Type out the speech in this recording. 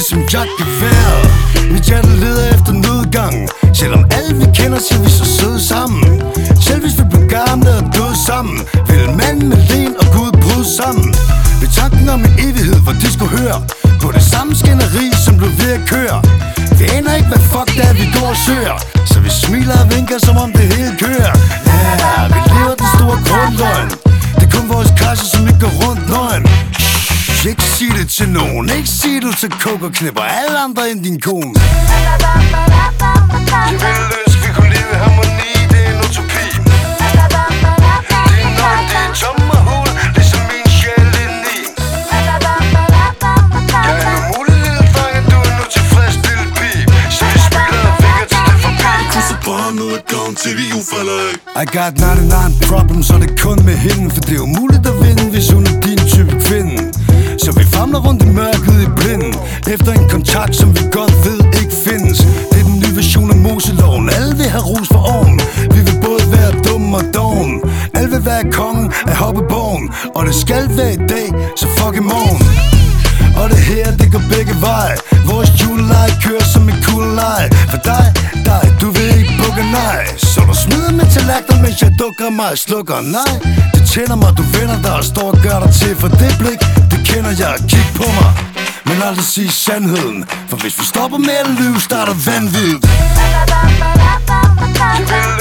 ligesom jagtgevær. Mit hjerte leder efter nødgang. Selvom alle vi kender siger vi så søde sammen. Selv hvis vi blev gamle og døde sammen, vil manden med len og Gud bryde sammen. Ved tanken om en evighed, hvor de skulle høre på det samme skænderi, som blev ved at køre. Vi aner ikke hvad fuck det er vi går og søger, så vi smiler og vinker som om det hele kører. Ja, vi lever den store grundløgn. Det er kun vores kasse som ikke går rundt nøgen. Ikke sig det til nogen, ikke sig du til coke og knipper alle andre end din kone. Jeg ville ønske vi kunne leve i harmoni, det er en utopi. Din nøj, det er tom og hul, ligesom min sjæl indeni. Jeg er en umulig lille dreng, du er nu tilfreds lille pige. Så vi smiler og vinker til det forbi. Krydser bare nu et gang til vi ufalder ikke. I got 99 problems, så det er kun med hende. For det er umuligt at vinde, hvis hun er din type kvinde. Så vi famler rundt i mørket i blinden efter en kontakt, som vi godt ved ikke findes. Det er den nye version af Moseloven. Alle vil have ros for oven. Vi vil både være dumme og doven. Alle vil være kongen af hoppeborgen. Og det skal være i dag, så fuck i morgen. Og det her, det går begge veje. Vores juleleje kører som en kugleleje. For dig, du vil ikke bukke nej. Så du smider med tallerkener, mens jeg dukker mig og slukker nej. Det tænder mig, du vender dig og står og gør dig til. For det blik, det kender jeg, kig på mig. Men aldrig sige sandheden. For hvis vi stopper med at lyve, starter vanvid.